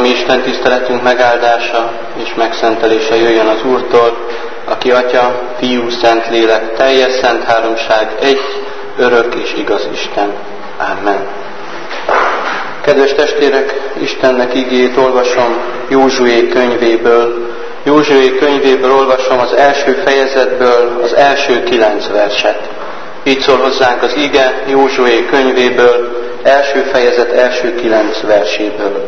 mi Isten tiszteletünk megáldása és megszentelése jöjjön az Úrtól, aki Atya, Fiú, Szentlélek, teljes szent háromság, egy, örök és igaz Isten. Amen. Kedves testvérek, Istennek igéjét olvasom Józsué könyvéből. Józsué könyvéből olvasom az első fejezetből az első 9 verset. Így szól hozzánk az ige Józsué könyvéből, első fejezet első 9 verséből.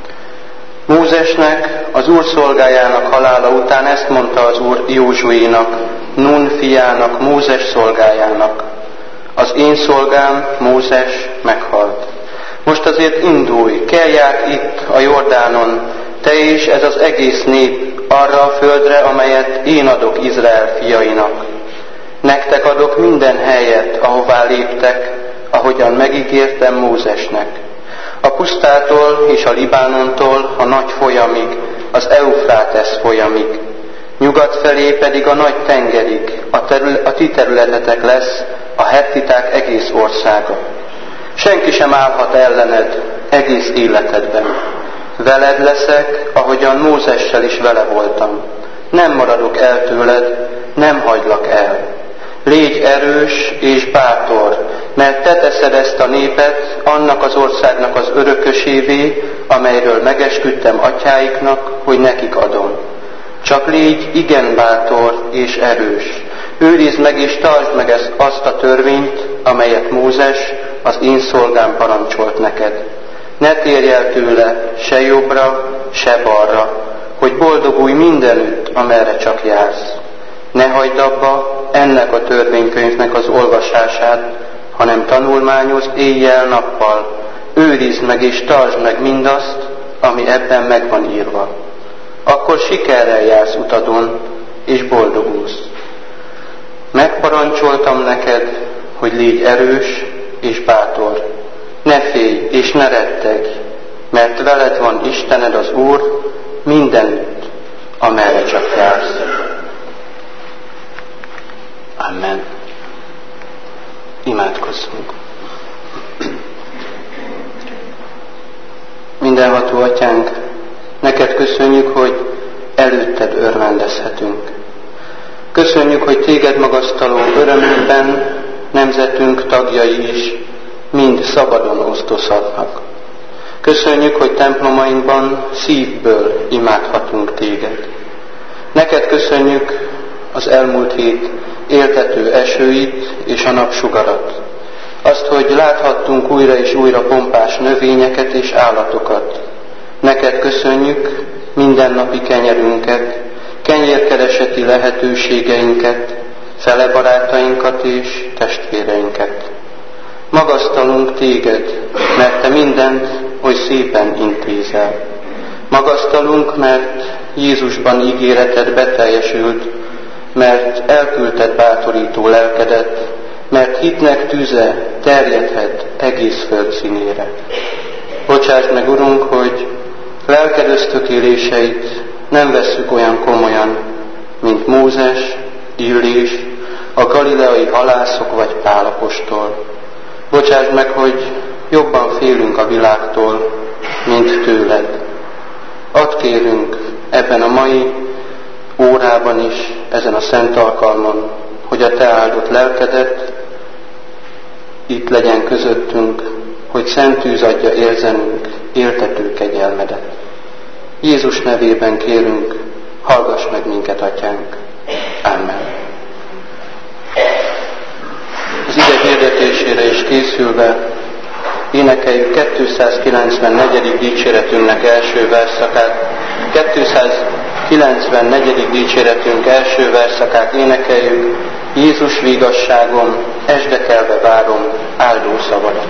Mózesnek, az Úr szolgájának halála után ezt mondta az Úr Józsuénak, Nun fiának, Mózes szolgájának: az én szolgám, Mózes meghalt. Most azért indulj, kelj át itt a Jordánon, te és ez az egész nép arra a földre, amelyet én adok Izrael fiainak. Nektek adok minden helyet, ahová léptek, ahogyan megígértem Mózesnek. A pusztától és a Libánontól a nagy folyamig, az Eufrátesz folyamig, nyugat felé pedig a nagy tengerig, a ti területetek lesz, a hettiták egész országa. Senki sem állhat ellened egész életedben. Veled leszek, ahogyan Mózessel is vele voltam. Nem maradok el tőled, nem hagylak el. Légy erős és bátor, mert te teszed ezt a népet annak az országnak az örökösévé, amelyről megesküdtem atyáiknak, hogy nekik adom. Csak légy igen bátor és erős. Őrizd meg és tartsd meg azt a törvényt, amelyet Mózes, az én szolgám parancsolt neked. Ne térj el tőle se jobbra, se balra, hogy boldogulj mindenütt, amerre csak jársz. Ne hagyd abba ennek a törvénykönyvnek az olvasását, hanem tanulmányozd éjjel-nappal, őrizd meg és tartsd meg mindazt, ami ebben meg van írva. Akkor sikerrel jársz utadon, és boldogulsz. Megparancsoltam neked, hogy légy erős és bátor. Ne félj és ne rettegj, mert veled van Istened az Úr mindenütt, amerre csak jársz. Amen. Imádkozzunk. Mindenható Atyánk, neked köszönjük, hogy előtted örvendezhetünk. Köszönjük, hogy téged magasztaló örömünkben nemzetünk tagjai is mind szabadon osztozhatnak. Köszönjük, hogy templomainkban szívből imádhatunk téged. Neked köszönjük az elmúlt hét éltető esőit és a napsugarat. Azt, hogy láthattunk újra és újra pompás növényeket és állatokat. Neked köszönjük mindennapi kenyerünket, kenyérkereseti lehetőségeinket, fele barátainkat és testvéreinket. Magasztalunk téged, mert te mindent oly szépen intézel. Magasztalunk, mert Jézusban ígéreted beteljesült, mert elküldted bátorító lelkedet, mert hitnek tüze terjedhet egész föld színére. Bocsásd meg, Urunk, hogy lelked ösztökéléseit nem vesszük olyan komolyan, mint Mózes, Illés, a galileai halászok vagy Pál apostol. Bocsásd meg, hogy jobban félünk a világtól, mint tőled. Add kérünk ebben a mai órában is, ezen a szent alkalmon, hogy a te áldott lelkedet itt legyen közöttünk, hogy szent tűz adja érzenünk éltető kegyelmedet. Jézus nevében kérünk, hallgass meg minket, Atyánk. Amen. Az ige hirdetésére is készülve énekeljük 294. dicséretünknek első versszakát. 294. dicséretünk első versszakát énekeljük. Jézus vigasságom, esdekelve várom áldó szavadat.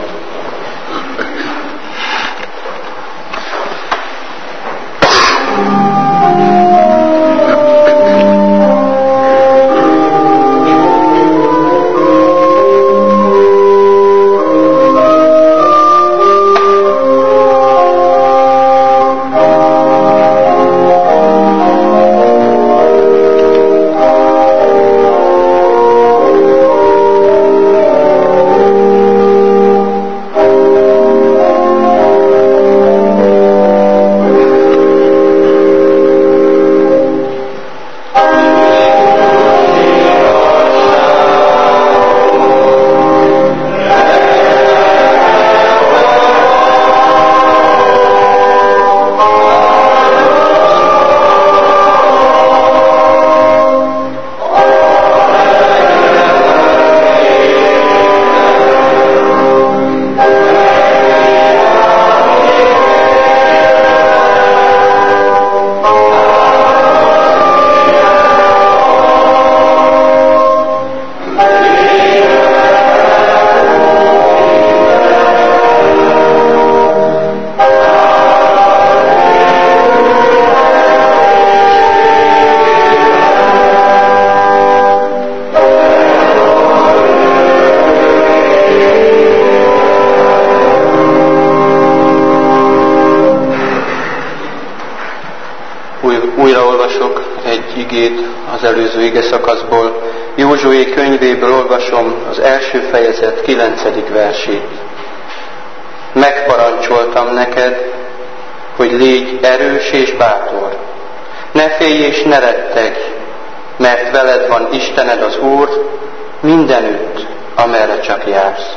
Újraolvasok egy igét az előző igeszakaszból. Józsué könyvéből olvasom az első fejezet 9. versét. Megparancsoltam neked, hogy légy erős és bátor. Ne félj és ne rettegj, mert veled van Istened az Úr mindenütt, amerre csak jársz.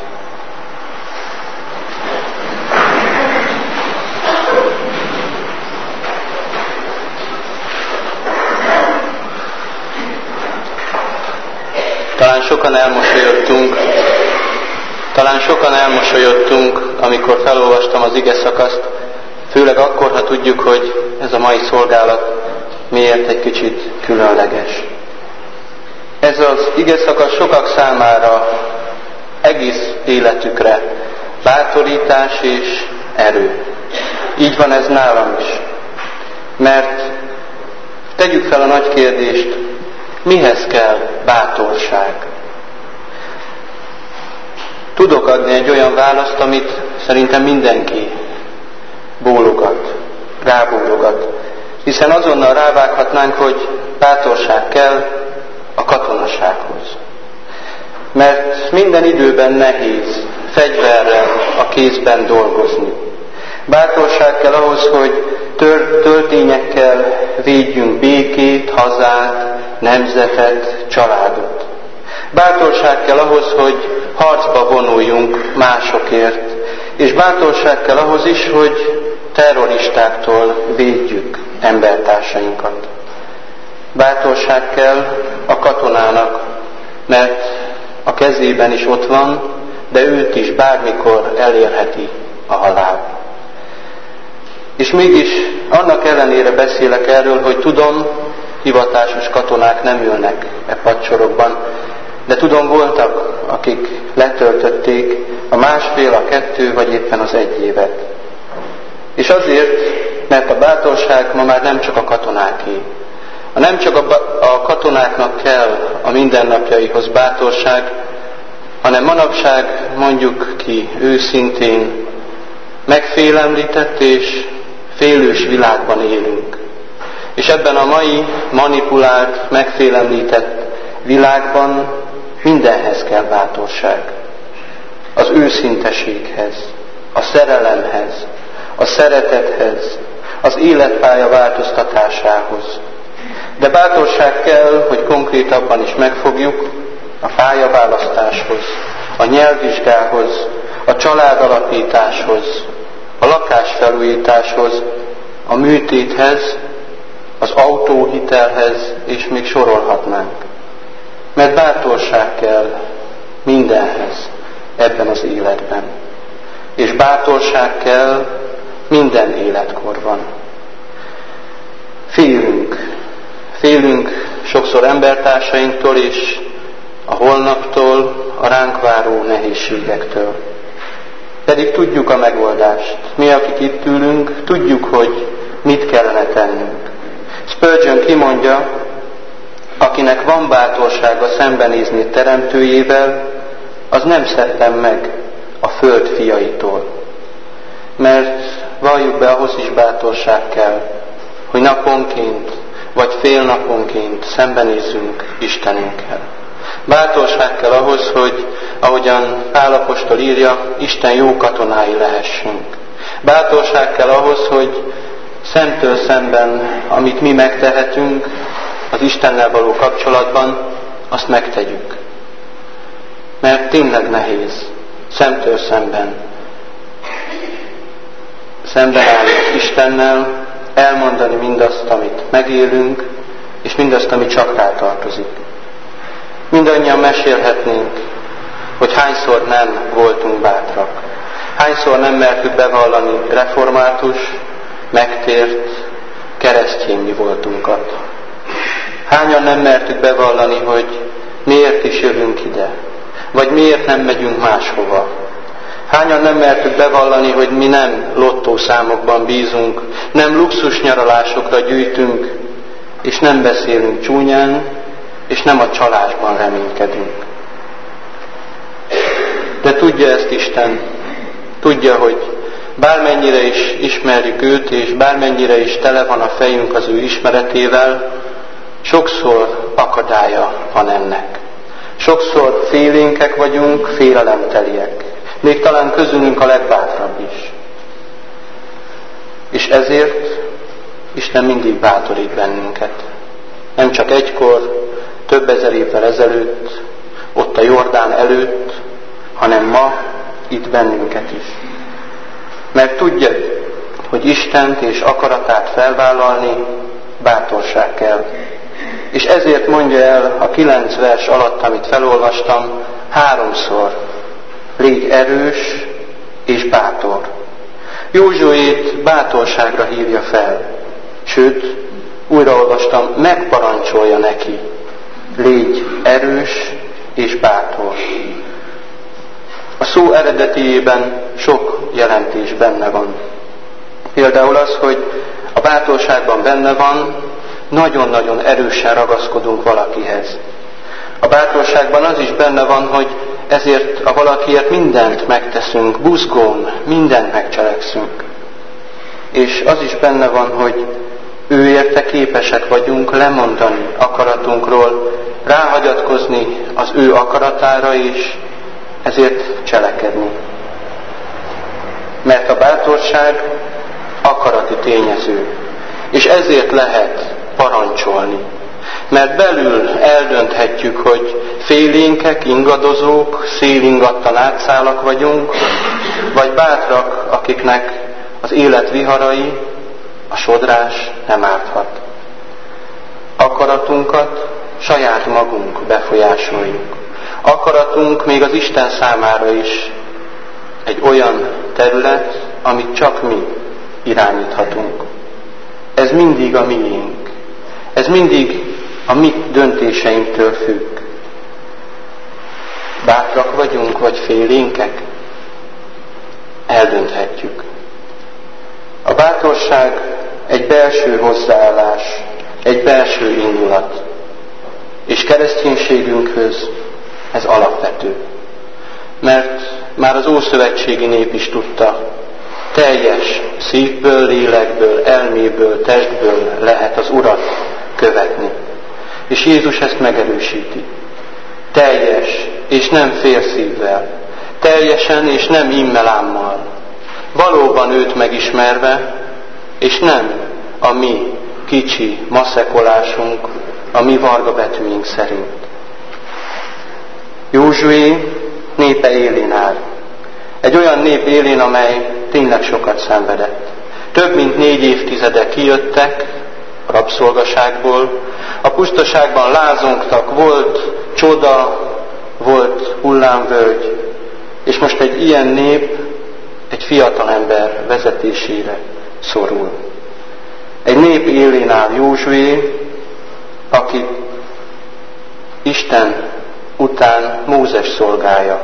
Talán sokan elmosolyodtunk, amikor felolvastam az ige szakaszt, főleg akkor, ha tudjuk, hogy ez a mai szolgálat miért egy kicsit különleges. Ez az ige szakasz sokak számára egész életükre bátorítás és erő. Így van ez nálam is. Mert tegyük fel a nagy kérdést, mihez kell bátorság? Tudok adni egy olyan választ, amit szerintem mindenki rábólogat. Hiszen azonnal rávághatnánk, hogy bátorság kell a katonasághoz. Mert minden időben nehéz fegyverrel a kézben dolgozni. Bátorság kell ahhoz, hogy töltényekkel védjünk békét, hazát, nemzetet, családot. Bátorság kell ahhoz, hogy harcba vonuljunk másokért, és bátorság kell ahhoz is, hogy terroristáktól védjük embertársainkat. Bátorság kell a katonának, mert a kezében is ott van, de őt is bármikor elérheti a halál. És mégis annak ellenére beszélek erről, hogy tudom, hivatásos katonák nem ülnek e padsorokban, de tudom, voltak, akik letöltötték a 1,5, a 2 vagy éppen az 1 évet. És azért, mert a bátorság ma már nem csak a katonáké. Nem csak a katonáknak kell a mindennapjaihoz bátorság, hanem manapság, mondjuk ki őszintén, megfélemlített és félős világban élünk. És ebben a mai manipulált, megfélemlített világban mindenhez kell bátorság. Az őszinteséghez, a szerelemhez, a szeretethez, az életpálya változtatásához. De bátorság kell, hogy konkrétabban is megfogjuk a pályaválasztáshoz, a nyelvvizsgához, a családalapításhoz, a lakásfelújításhoz, a műtéthez, az autóhitelhez, és még sorolhatnánk. Mert bátorság kell mindenhez ebben az életben. És bátorság kell minden életkorban. Félünk sokszor embertársainktól és a holnaptól, a ránk váró nehézségektől. Pedig tudjuk a megoldást. Mi, akik itt ülünk, tudjuk, hogy mit kellene tennünk. Spurgeon kimondja, akinek van bátorsága szembenézni teremtőjével, az nem szettem meg a föld fiaitól. Mert valljuk be, ahhoz is bátorság kell, hogy naponként vagy fél naponként szembenézzünk Istenünkkel. Bátorság kell ahhoz, hogy ahogyan Pál apostol írja, Isten jó katonái lehessünk. Bátorság kell ahhoz, hogy szemtől szemben, amit mi megtehetünk az Istennel való kapcsolatban, azt megtegyük. Mert tényleg nehéz szemtől szemben szembenállni Istennel, elmondani mindazt, amit megélünk, és mindazt, ami csak rá tartozik. Mindannyian mesélhetnénk, hogy hányszor nem voltunk bátrak. Hányszor nem mertük bevallani református, megtért, keresztény mi voltunkat. Hányan nem mertük bevallani, hogy miért is jövünk ide, vagy miért nem megyünk máshova. Hányan nem mertük bevallani, hogy mi nem lottószámokban bízunk, nem luxus nyaralásokra gyűjtünk, és nem beszélünk csúnyán, és nem a csalásban reménykedünk. De tudja ezt Isten, tudja, hogy Bármennyire is ismerjük őt, és bármennyire is tele van a fejünk az ő ismeretével, sokszor akadálya van ennek. Sokszor félénkek vagyunk, félelemteliek. Még talán közülünk a legbátrabb is. És ezért Isten mindig bátorít bennünket. Nem csak egykor, több ezer évvel ezelőtt, ott a Jordán előtt, hanem ma itt bennünket is. Mert tudja, hogy Istent és akaratát felvállalni bátorság kell. És ezért mondja el a 9 vers alatt, amit felolvastam, 3-szor: légy erős és bátor. Józsuét bátorságra hívja fel, sőt, újraolvastam, megparancsolja neki: légy erős és bátor. A szó eredetiében sok jelentés benne van. Például az, hogy a bátorságban benne van, nagyon-nagyon erősen ragaszkodunk valakihez. A bátorságban az is benne van, hogy ezért a valakiért mindent megteszünk, buzgón, mindent megcselekszünk. És az is benne van, hogy ő érte képesek vagyunk lemondani akaratunkról, ráhagyatkozni az ő akaratára és ezért cselekedni. Mert a bátorság akarati tényező, és ezért lehet parancsolni. Mert belül eldönthetjük, hogy félénkek, ingadozók, szélingattan átszálak vagyunk, vagy bátrak, akiknek az élet viharai, a sodrás nem árthat. Akaratunkat saját magunk befolyásoljuk. Akaratunk még az Isten számára is egy olyan terület, amit csak mi irányíthatunk. Ez mindig a miénk. Ez mindig a mi döntéseinktől függ. Bátrak vagyunk, vagy félénkek? Eldönthetjük. A bátorság egy belső hozzáállás, egy belső indulat. És kereszténységünkhöz ez alapvető. Mert már az ószövetségi nép is tudta, teljes szívből, lélekből, elméből, testből lehet az Urat követni. És Jézus ezt megerősíti. Teljes és nem félszívvel, teljesen és nem immelámmal, valóban őt megismerve, és nem a mi kicsi maszekolásunk, a mi varga betűink szerint. Józsué népe élén áll. Egy olyan nép élén, amely tényleg sokat szenvedett. Több mint 4 évtizede kijöttek a rabszolgaságból, a pusztaságban lázongtak, volt csoda, volt hullámvölgy, és most egy ilyen nép egy fiatalember vezetésére szorul. Egy nép élén áll Józsué, aki Isten után Mózes szolgálja.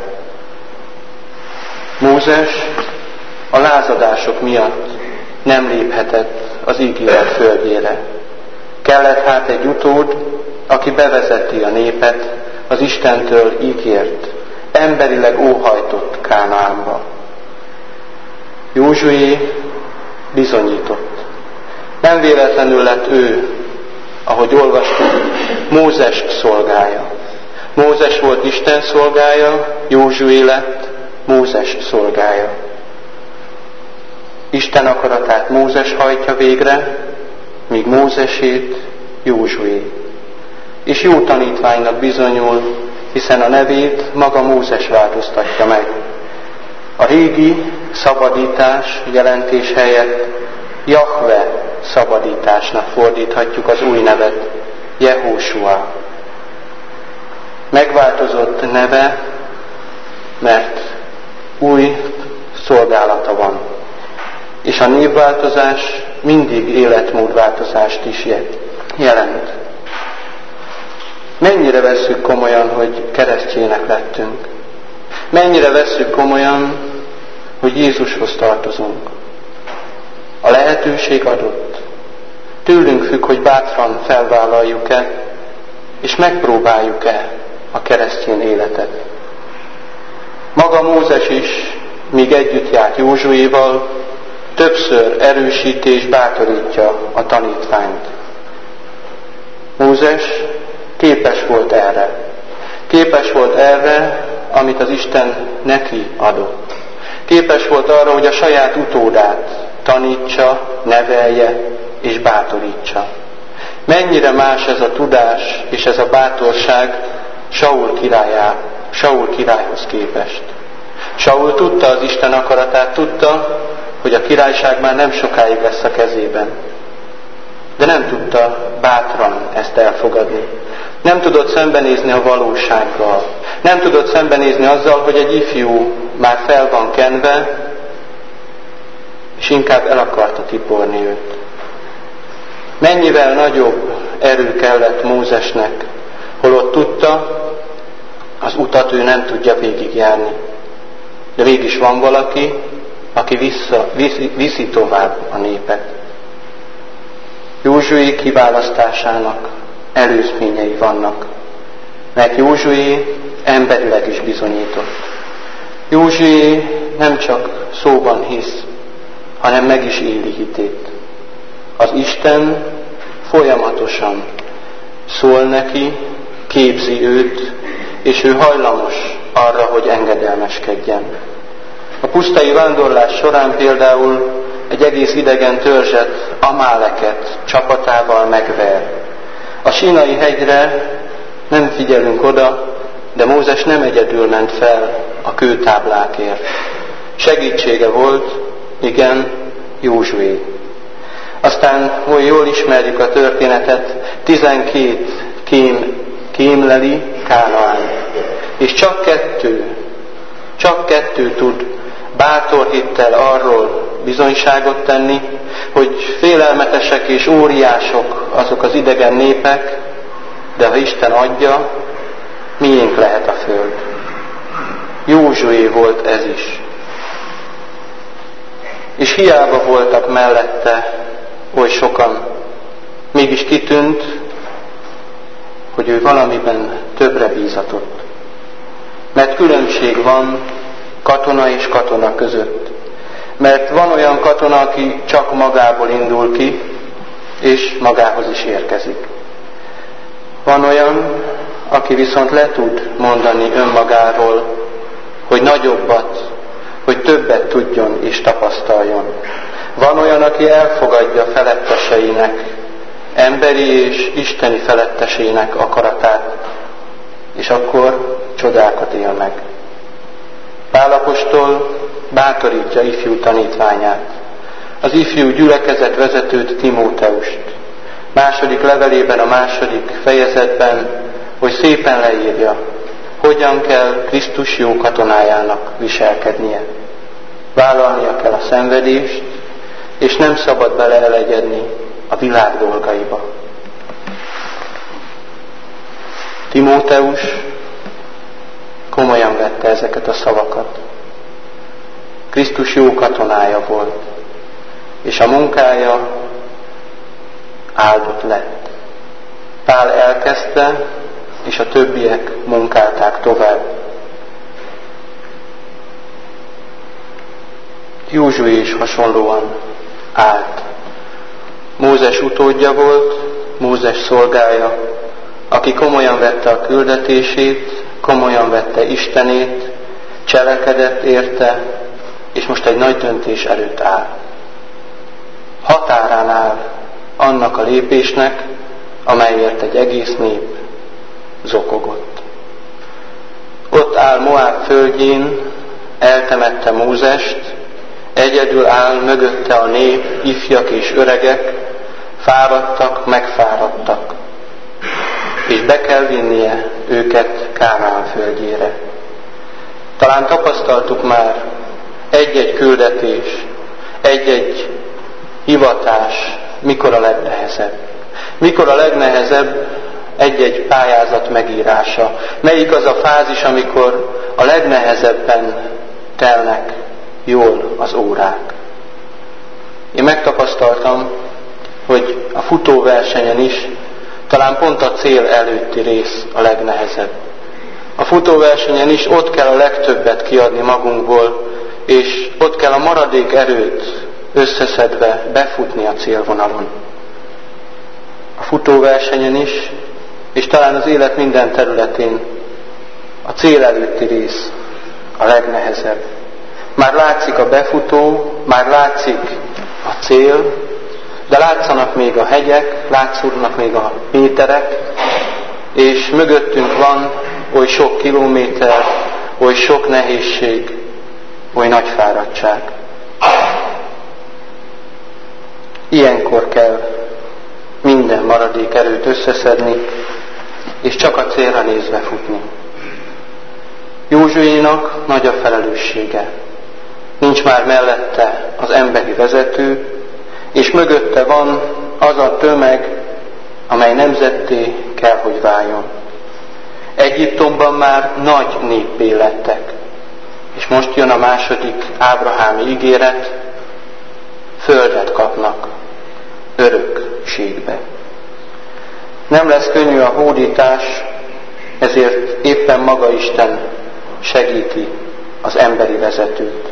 Mózes a lázadások miatt nem léphetett az ígéret földjére. Kellett hát egy utód, aki bevezeti a népet az Istentől ígért, emberileg óhajtott Kánaánba. Józsué bizonyított. Nem véletlenül lett ő, ahogy olvastuk, Mózes szolgája. Mózes volt Isten szolgája, Józsué lett Mózes szolgája. Isten akaratát Mózes hajtja végre, míg Mózesét Józsué. És jó tanítványnak bizonyul, hiszen a nevét maga Mózes változtatja meg. A régi szabadítás jelentés helyett Jahve szabadításnak fordíthatjuk az új nevet, Jehósua. Megváltozott neve, mert új szolgálata van. És a névváltozás mindig életmódváltozást is jelent. Mennyire vesszük komolyan, hogy keresztjének lettünk? Mennyire vesszük komolyan, hogy Jézushoz tartozunk? A lehetőség adott. Tőlünk függ, hogy bátran felvállaljuk-e, és megpróbáljuk-e a keresztény életet. Maga Mózes is, míg együtt járt Józsuéval, többször erősíti és bátorítja a tanítványt. Mózes képes volt erre. Képes volt erre, amit az Isten neki adott. Képes volt arra, hogy a saját utódát tanítsa, nevelje és bátorítsa. Mennyire más ez a tudás és ez a bátorság Saul királyhoz képest. Saul tudta az Isten akaratát, tudta, hogy a királyság már nem sokáig lesz a kezében. De nem tudta bátran ezt elfogadni. Nem tudott szembenézni a valósággal. Nem tudott szembenézni azzal, hogy egy ifjú már fel van kenve, és inkább el akarta tiporni őt. Mennyivel nagyobb erő kellett Mózesnek, holott tudta, az utat ő nem tudja végigjárni. De mégis van valaki, aki viszi tovább a népet. Józsué kiválasztásának előzményei vannak, mert Józsué emberileg is bizonyított. Józsué nem csak szóban hisz, hanem meg is éli hitét. Az Isten folyamatosan szól neki, képzi őt, és ő hajlamos arra, hogy engedelmeskedjen. A pusztai vándorlás során például egy egész idegen törzset, Amáleket csapatával megver. A Sínai hegyre nem figyelünk oda, de Mózes nem egyedül ment fel a kőtáblákért. Segítsége volt, igen, Józsué. Aztán, hogy jól ismerjük a történetet, 12 kémleli Kánaán. És csak kettő tud bátor hittel arról bizonyságot tenni, hogy félelmetesek és óriások azok az idegen népek, de ha Isten adja, miénk lehet a föld. Józsué volt ez is. És hiába voltak mellette oly sokan, mégis kitűnt, hogy ő valamiben többre bízatott. Mert különbség van katona és katona között. Mert van olyan katona, aki csak magából indul ki, és magához is érkezik. Van olyan, aki viszont le tud mondani önmagáról, hogy nagyobbat, hogy többet tudjon és tapasztaljon. Van olyan, aki elfogadja feletteseinek, emberi és isteni felettesének akaratát, és akkor csodákat él meg. Pál apostol bátorítja ifjú tanítványát, az ifjú gyülekezet vezetőt, Timóteust. Második levelében, a 2. fejezetben, hogy szépen leírja, hogyan kell Krisztus jó katonájának viselkednie. Vállalnia kell a szenvedést, és nem szabad beleelegyedni a világ dolgaiba. Timóteus komolyan vette ezeket a szavakat. Krisztus jó katonája volt, és a munkája áldott lett. Pál elkezdte, és a többiek munkálták tovább. Józsué is hasonlóan állt. Mózes utódja volt, Mózes szolgája, aki komolyan vette a küldetését, komolyan vette Istenét, cselekedett érte, és most egy nagy döntés előtt áll. Határán áll annak a lépésnek, amelyért egy egész nép zokogott. Ott áll Moáb földjén, eltemette Mózest, egyedül áll mögötte a nép, ifjak és öregek, fáradtak, megfáradtak, és be kell vinnie őket Kánaán földjére. Talán tapasztaltuk már, egy-egy küldetés, egy-egy hivatás mikor a legnehezebb. Mikor a legnehezebb egy-egy pályázat megírása. Melyik az a fázis, amikor a legnehezebben telnek jól az órák. Én megtapasztaltam, hogy a futóversenyen is talán pont a cél előtti rész a legnehezebb. A futóversenyen is ott kell a legtöbbet kiadni magunkból, és ott kell a maradék erőt összeszedve befutni a célvonalon. A futóversenyen is, és talán az élet minden területén a cél előtti rész a legnehezebb. Már látszik a befutó, már látszik a cél, de látszanak még a hegyek, látszódnak még a méterek, és mögöttünk van oly sok kilométer, oly sok nehézség, oly nagy fáradtság. Ilyenkor kell minden maradék erőt összeszedni, és csak a célra nézve futni. Józsuénak nagy a felelőssége. Nincs már mellette az emberi vezető, és mögötte van az a tömeg, amely nemzetté kell, hogy váljon. Egyiptomban már nagy néppé lettek, és most jön a második ábrahámi ígéret, földet kapnak örökségbe. Nem lesz könnyű a hódítás, ezért éppen maga Isten segíti az emberi vezetőt.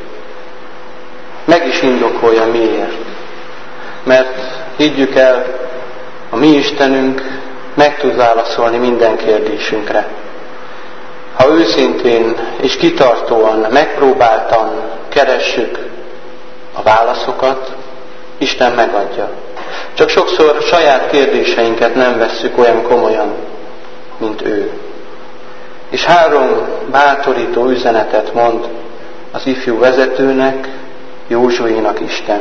Meg is indokolja miért. Mert higgyük el, a mi Istenünk meg tud válaszolni minden kérdésünkre. Ha őszintén és kitartóan, megpróbáltan keressük a válaszokat, Isten megadja. Csak sokszor saját kérdéseinket nem vesszük olyan komolyan, mint ő. És 3 bátorító üzenetet mond az ifjú vezetőnek, Józsuénak Isten.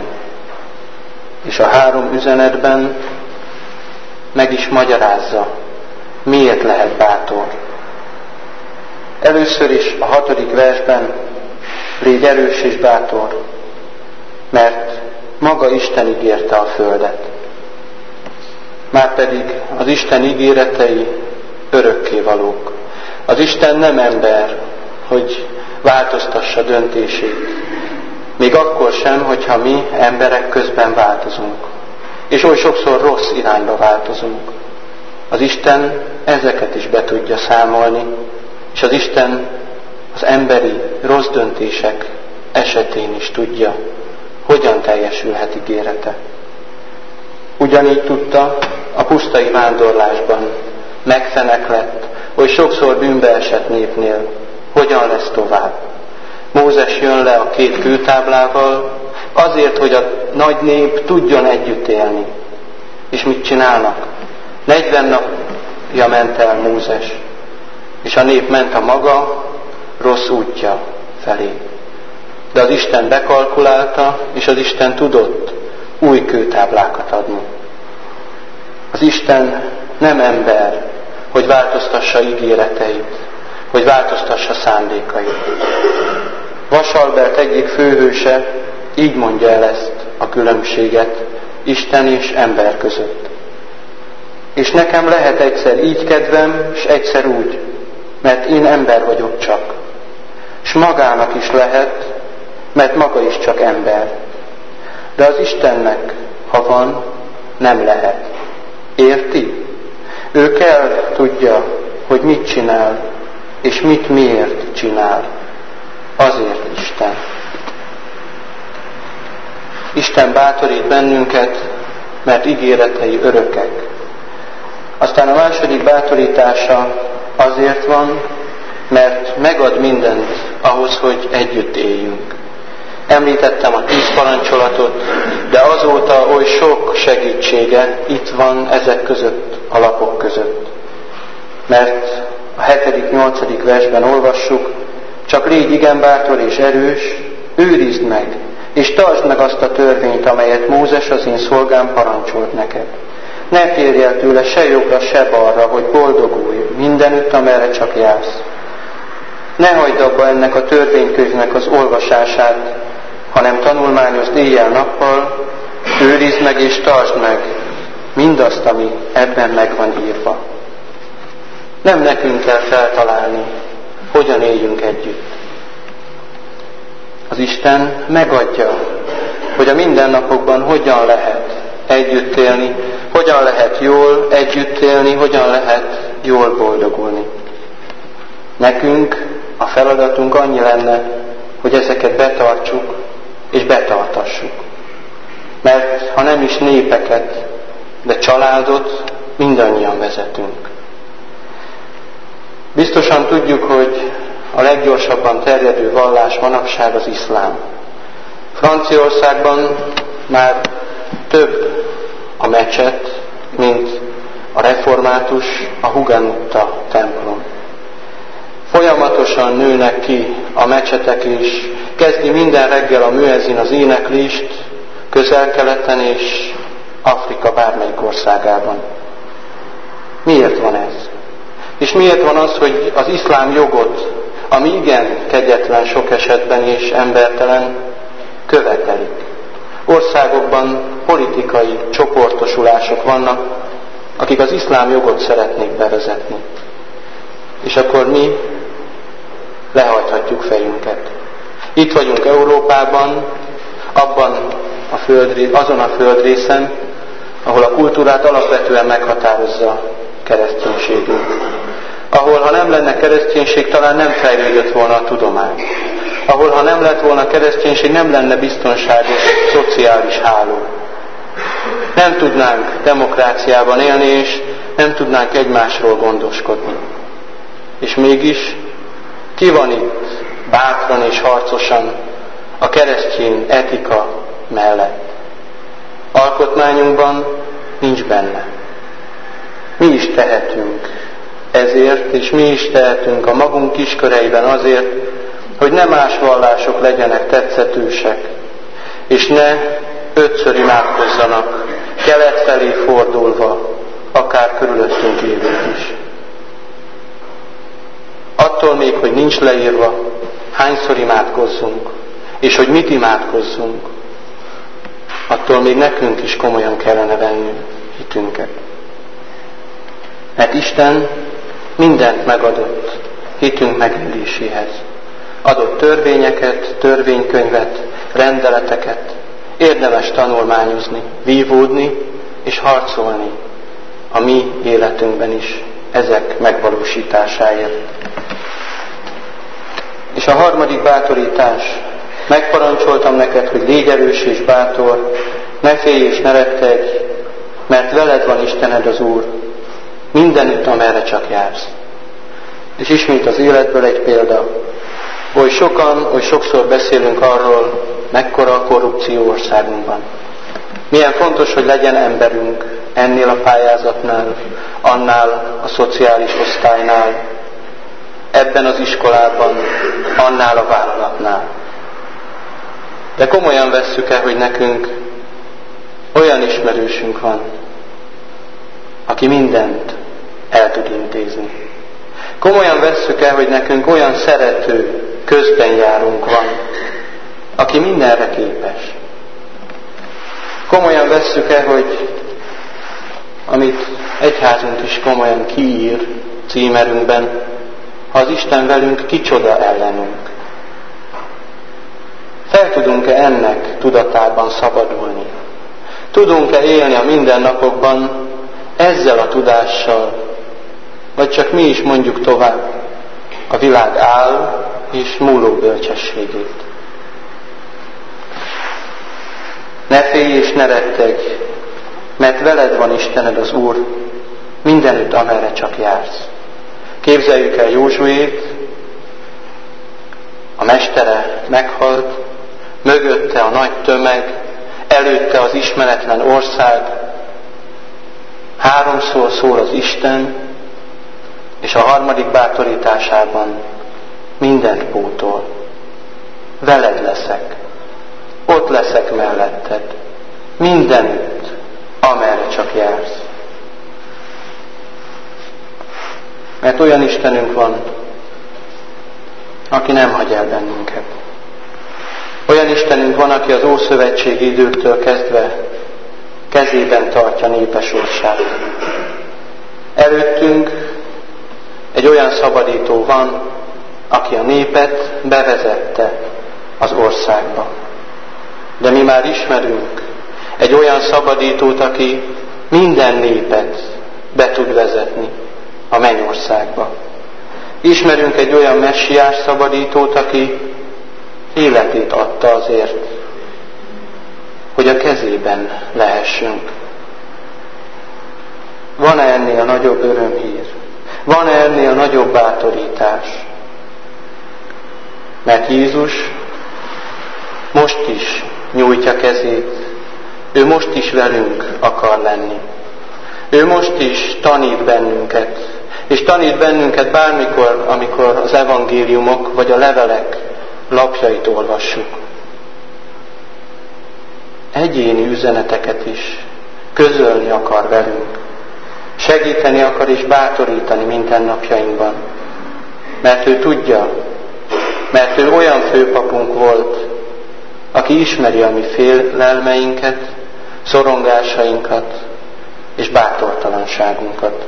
És a 3 üzenetben meg is magyarázza, miért lehet bátor. Először is a 6. versben légy erős és bátor, mert maga Isten ígérte a földet. Márpedig az Isten ígéretei örökkévalók. Az Isten nem ember, hogy változtassa döntését. Még akkor sem, hogyha mi emberek közben változunk. És oly sokszor rossz irányba változunk. Az Isten ezeket is be tudja számolni, és az Isten az emberi rossz döntések esetén is tudja, hogyan teljesülhet ígérete. Ugyanígy tudta a pusztai vándorlásban, megfeneklett, oly sokszor bűnbe esett népnél, hogyan lesz tovább. Mózes jön le a 2 kőtáblával, azért, hogy a nagy nép tudjon együtt élni. És mit csinálnak? 40 napja ment el Mózes, és a nép ment a maga rossz útja felé. De az Isten bekalkulálta, és az Isten tudott új kőtáblákat adni. Az Isten nem ember, hogy változtassa ígéreteit, hogy változtassa szándékait. Vasalbert egyik főhőse így mondja el ezt a különbséget Isten és ember között. És nekem lehet egyszer így kedvem, és egyszer úgy, mert én ember vagyok csak. S magának is lehet, mert maga is csak ember. De az Istennek, ha van, nem lehet. Érti? Ő kell tudja, hogy mit csinál, és mit miért csinál. Azért Isten. Isten bátorít bennünket, mert ígéretei örökek. Aztán a második bátorítása azért van, mert megad mindent ahhoz, hogy együtt éljünk. Említettem a 10 parancsolatot, de azóta oly sok segítsége itt van ezek között, a lapok között. Mert a 7.-8. versben olvassuk, csak légy igen bátor és erős, őrizd meg, és tartsd meg azt a törvényt, amelyet Mózes az én szolgám parancsolt neked. Ne térj el tőle se jobbra, se balra, hogy boldogulj mindenütt, amerre csak jársz. Ne hagyd abba ennek a törvénykönyvnek az olvasását, hanem tanulmányozd éjjel-nappal, őrizd meg és tartsd meg mindazt, ami ebben meg van írva. Nem nekünk kell feltalálni, hogyan éljünk együtt. Az Isten megadja, hogy a mindennapokban hogyan lehet együtt élni, hogyan lehet jól együtt élni, hogyan lehet jól boldogulni. Nekünk a feladatunk annyi lenne, hogy ezeket betartsuk és betartassuk. Mert ha nem is népeket, de családot mindannyian vezetünk. Biztosan tudjuk, hogy a leggyorsabban terjedő vallás manapság az iszlám. Franciaországban már több a mecset, mint a református, a hugenutta templom. Folyamatosan nőnek ki a mecsetek, és kezdi minden reggel a müezzin az éneklést Közel-Keleten és Afrika bármelyik országában. Miért van ez? És miért van az, hogy az iszlám jogot, ami igen kegyetlen sok esetben és embertelen, követelik? Országokban politikai csoportosulások vannak, akik az iszlám jogot szeretnék bevezetni. És akkor mi lehajthatjuk fejünket. Itt vagyunk Európában, azon a földrészen, ahol a kultúrát alapvetően meghatározza kereszténységünk. Ahol, ha nem lenne kereszténység, talán nem fejlődött volna a tudomány. Ahol, ha nem lett volna kereszténység, nem lenne biztonságos szociális háló. Nem tudnánk demokráciában élni, és nem tudnánk egymásról gondoskodni. És mégis ki van itt bátran és harcosan a keresztény etika mellett? Alkotmányunkban nincs benne. Mi is tehetünk ezért, és mi is tehetünk a magunk kisköreiben azért, hogy ne más vallások legyenek tetszetősek, és ne ötször imádkozzanak, kelet felé fordulva, akár körülöttünk élők is. Attól még, hogy nincs leírva, hányszor imádkozzunk, és hogy mit imádkozzunk, attól még nekünk is komolyan kellene vennünk hitünket. Mert Isten mindent megadott hitünk megéléséhez. Adott törvényeket, törvénykönyvet, rendeleteket, érdemes tanulmányozni, vívódni és harcolni a mi életünkben is ezek megvalósításáért. És a harmadik bátorítás: megparancsoltam neked, hogy légy erős és bátor, ne félj és ne rettegj, mert veled van Istened az Úr, mindenütt, amerre csak jársz. És ismét az életből egy példa. Oly sokszor beszélünk arról, mekkora a korrupció országunkban. Milyen fontos, hogy legyen emberünk ennél a pályázatnál, annál a szociális osztálynál, ebben az iskolában, annál a vállalatnál. De komolyan vesszük-e, hogy nekünk olyan ismerősünk van, aki mindent el tud intézni? Komolyan vesszük-e, hogy nekünk olyan szerető közbenjárunk van, aki mindenre képes? Komolyan vesszük-e, hogy amit egyházunk is komolyan kiír címerünkben, ha az Isten velünk, kicsoda ellenünk? Fel tudunk-e ennek tudatában szabadulni? Tudunk-e élni a mindennapokban ezzel a tudással, vagy csak mi is mondjuk tovább a világ áll és múló bölcsességét? Ne félj és ne rettegj, mert veled van Istened az Úr, mindenütt, amerre csak jársz. Képzeljük el Józsuét, a mestere meghalt, mögötte a nagy tömeg, előtte az ismeretlen ország, háromszor szól az Isten, és a harmadik bátorításában mindent pótol. Veled leszek, ott leszek melletted, mindenütt, amerre csak jársz. Mert olyan Istenünk van, aki nem hagy el bennünket. Olyan Istenünk van, aki az ószövetségi időktől kezdve kezében tartja népe sorsát. Előttünk egy olyan szabadító van, aki a népet bevezette az országba. De mi már ismerünk egy olyan szabadítót, aki minden népet be tud vezetni a mennyországba. Ismerünk egy olyan messiás szabadítót, aki életét adta azért. hogy a kezében lehessünk. Van-e ennél nagyobb örömhír? Van-e ennél nagyobb bátorítás? Mert Jézus most is nyújtja kezét, ő most is velünk akar lenni. Ő most is tanít bennünket, és tanít bennünket bármikor, amikor az evangéliumok vagy a levelek lapjait olvassuk. Egyéni üzeneteket is közölni akar velünk. Segíteni akar és bátorítani mindennapjainkban. Mert ő tudja, mert ő olyan főpapunk volt, aki ismeri a mi félelmeinket, szorongásainkat és bátortalanságunkat.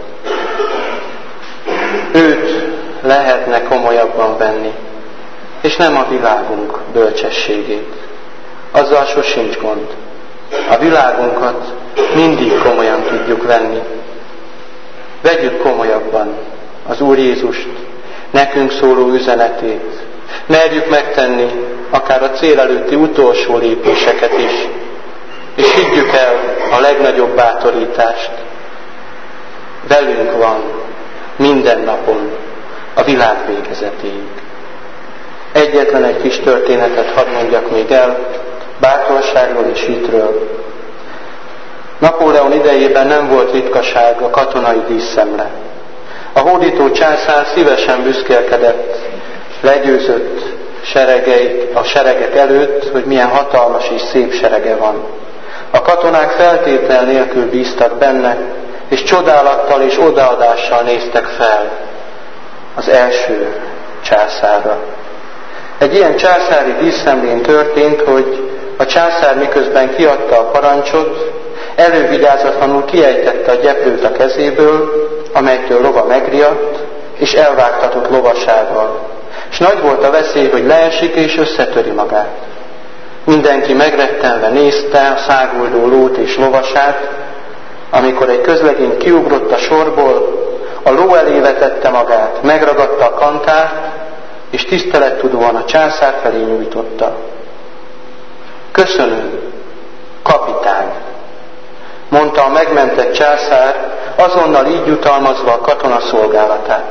Őt lehetne komolyabban venni, és nem a világunk bölcsességét. Azzal sosincs gond. A világunkat mindig komolyan tudjuk venni. Vegyük komolyabban az Úr Jézust, nekünk szóló üzenetét. Merjük megtenni akár a cél előtti utolsó lépéseket is, és higgyük el a legnagyobb bátorítást. Velünk van minden napon a világ végezetéig. Egyetlen egy kis történetet hadd mondjak még el, bátorságról és hitről. Napóleon idejében nem volt ritkaság a katonai díszszemle. A hódító császár szívesen büszkélkedett, legyőzött a seregek előtt, hogy milyen hatalmas és szép serege van. A katonák feltétel nélkül bíztak benne, és csodálattal és odaadással néztek fel az első császárra. Egy ilyen császári díszszemlén történt, hogy a császár miközben kiadta a parancsot, elővigyázatlanul kiejtette a gyeplőt a kezéből, amelytől lova megriadt, és elvágtatott lovasával. És nagy volt a veszély, hogy leesik és összetöri magát. Mindenki megrettenve nézte a száguldó lót és lovasát, amikor egy közlegény kiugrott a sorból, a ló elé vetette magát, megragadta a kantárt, és tisztelettudóan a császár felé nyújtotta. Köszönöm, kapitány, mondta a megmentett császár, azonnal így jutalmazva a katona szolgálatát.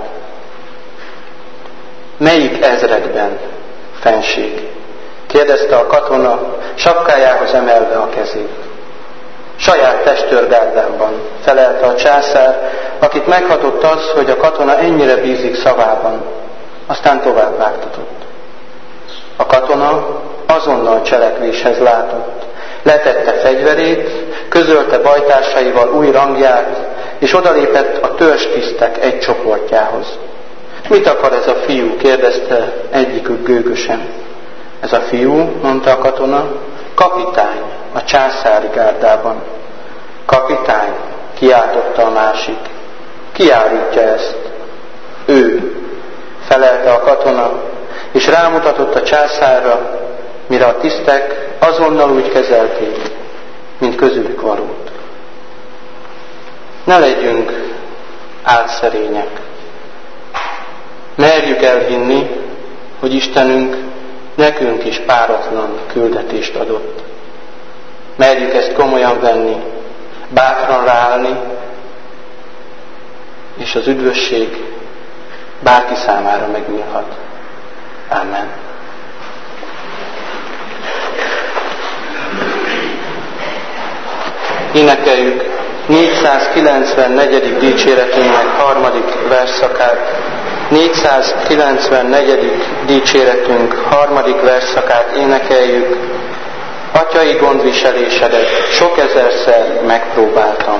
Melyik ezredben, fenség? Kérdezte a katona, sapkájához emelve a kezét. Saját testőrgárdában, felelte a császár, akit meghatott az, hogy a katona ennyire bízik szavában. Aztán tovább vágtatott. A katona azonnal cselekvéshez látott. Letette fegyverét, közölte bajtársaival új rangját, és odalépett a törzstisztek egy csoportjához. Mit akar ez a fiú? Kérdezte egyikük gőgösen. Ez a fiú, mondta a katona, kapitány a császári gárdában. Kapitány, kiáltotta a másik. Ki állítja ezt? Ő, felelte a katona, és rámutatott a császárra, mire a tisztek azonnal úgy kezelték, mint közülük valót. Ne legyünk álszerények. Merjük elhinni, hogy Istenünk nekünk is páratlan küldetést adott. Merjük ezt komolyan venni, bátran ráállni, és az üdvösség bárki számára megnyílhat. Amen. Énekeljük 494. dicséretünknek 3. versszakát. 494. dicséretünk 3. versszakát énekeljük. Atyai gondviselésedet sok ezerszer megpróbáltam.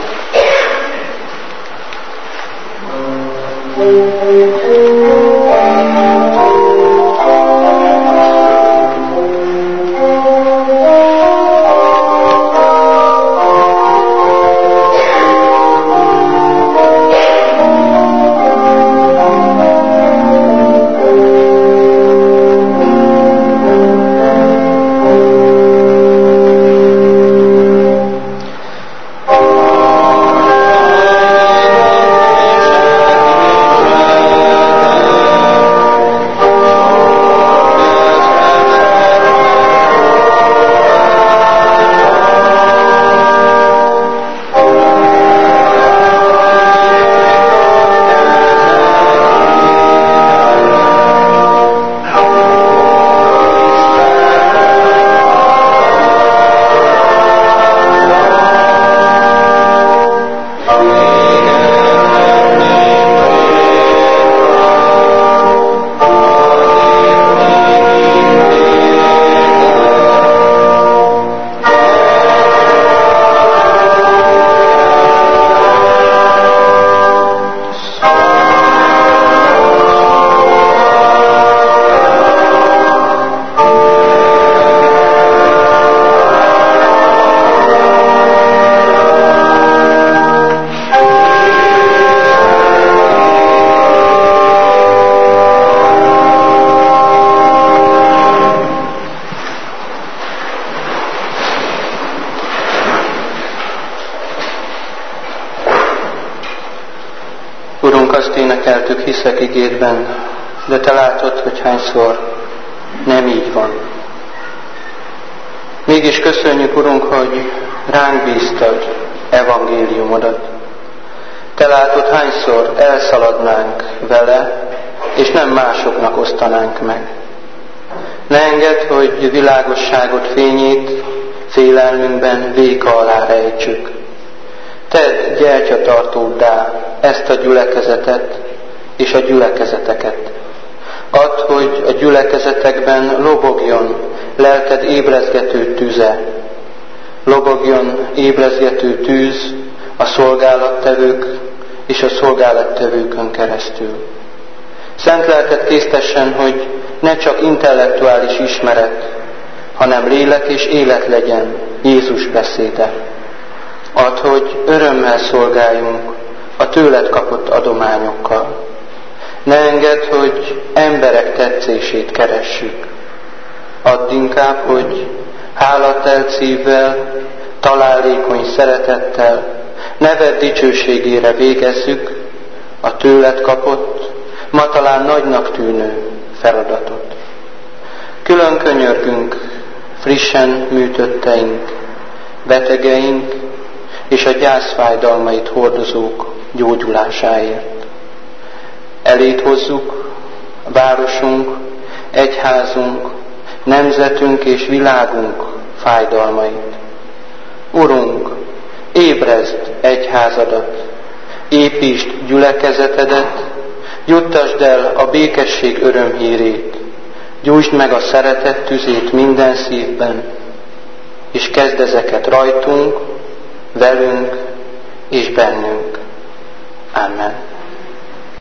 énekeltük, hiszek igédben, de te látod, hogy hányszor nem így van. Mégis köszönjük, Urunk, hogy ránk bíztad evangéliumodat. Te látod, hányszor elszaladnánk vele, és nem másoknak osztanánk meg. Ne engedd, hogy világosságot, fényét félelmünkben véka alá rejtsük. Tedd gyertyatartóddá ezt a gyülekezetet és a gyülekezeteket. Add, hogy a gyülekezetekben lobogjon lelked ébrezgető tüze. Lobogjon ébrezgető tűz a szolgálattevők és a szolgálattevőkön keresztül. Szent lelked késztessen, hogy ne csak intellektuális ismeret, hanem lélek és élet legyen Jézus beszéde. Add, hogy örömmel szolgáljunk a tőled kapott adományokkal. Ne engedd, hogy emberek tetszését keressük. Add inkább, hogy hálatelt szívvel, találékony szeretettel, neved dicsőségére végezzük a tőled kapott, ma talán nagynak tűnő feladatot. Külön könyörgünk frissen műtötteink, betegeink és a gyászfájdalmait hordozók gyógyulásáért. Eléd hozzuk a városunk, egyházunk, nemzetünk és világunk fájdalmait. Urunk, ébrezd egyházadat, építsd gyülekezetedet, juttasd el a békesség örömhírét, gyújtsd meg a szeretet tüzét minden szívben, és kezd ezeket rajtunk, velünk és bennünk. Amen.